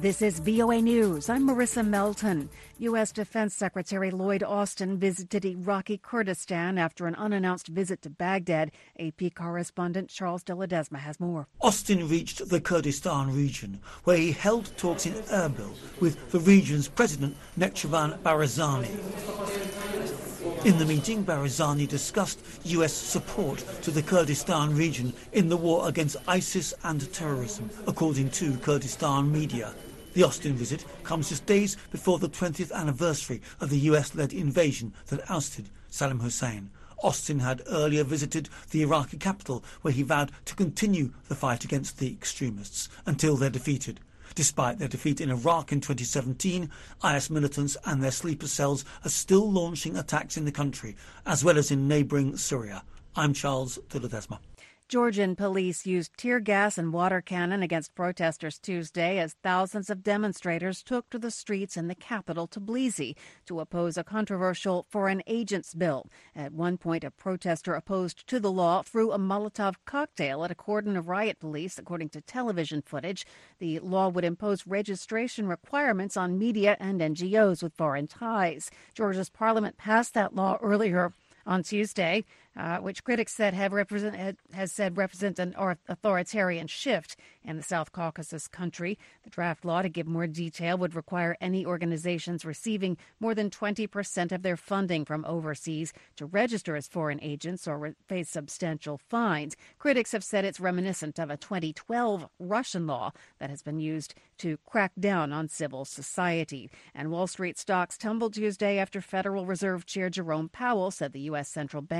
This is VOA News. I'm Marissa Melton. U.S. Defense Secretary Lloyd Austin visited Iraqi Kurdistan after an unannounced visit to Baghdad. AP correspondent Charles de Ledesma has more. Austin reached the Kurdistan region, where he held talks in Erbil with the region's president, Necmetran Barzani. In the meeting, Barzani discussed U.S. support to the Kurdistan region in the war against ISIS and terrorism, according to Kurdistan media. The Austin visit comes just days before the 20th anniversary of the US-led invasion that ousted Saddam Hussein. Austin had earlier visited the Iraqi capital, where he vowed to continue the fight against the extremists until they're defeated. Despite their defeat in Iraq in 2017, IS militants and their sleeper cells are still launching attacks in the country, as well as in neighbouring Syria. I'm Charles de Ledesma. Georgian police used tear gas and water cannon against protesters Tuesday as thousands of demonstrators took to the streets in the capital, Tbilisi, to oppose a controversial foreign agents bill. At one point, a protester opposed to the law threw a Molotov cocktail at a cordon of riot police, according to television footage. The law would impose registration requirements on media and NGOs with foreign ties. Georgia's parliament passed that law earlier on Tuesday, which critics said represent an authoritarian shift in the South Caucasus country. The draft law, to give more detail, would require any organizations receiving more than 20% of their funding from overseas to register as foreign agents or face substantial fines. Critics have said it's reminiscent of a 2012 Russian law that has been used to crack down on civil society. And Wall Street stocks tumbled Tuesday after Federal Reserve Chair Jerome Powell said the U.S. central bank